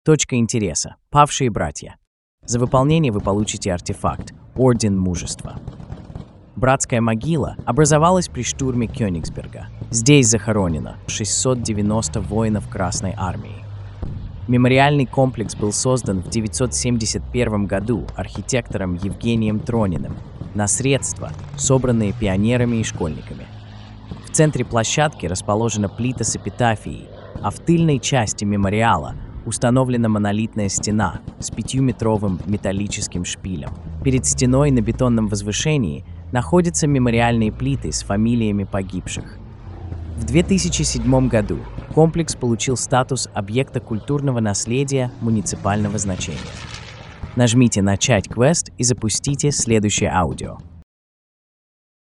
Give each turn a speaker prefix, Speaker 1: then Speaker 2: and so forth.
Speaker 1: Точка интереса. Павшие братья. За выполнение вы получите артефакт «Орден мужества». Братская могила образовалась при штурме Кёнигсберга. Здесь захоронено 690 воинов Красной Армии. Мемориальный комплекс был создан в 971 году архитектором Евгением Трониным на средства, собранные пионерами и школьниками. В центре площадки расположена плита с эпитафией, а в тыльной части мемориала установлена монолитная стена с 5-метровым металлическим шпилем. Перед стеной на бетонном возвышении находятся мемориальные плиты с фамилиями погибших. В 2007 году комплекс получил статус объекта культурного наследия муниципального значения. Нажмите «Начать квест» и запустите следующее аудио.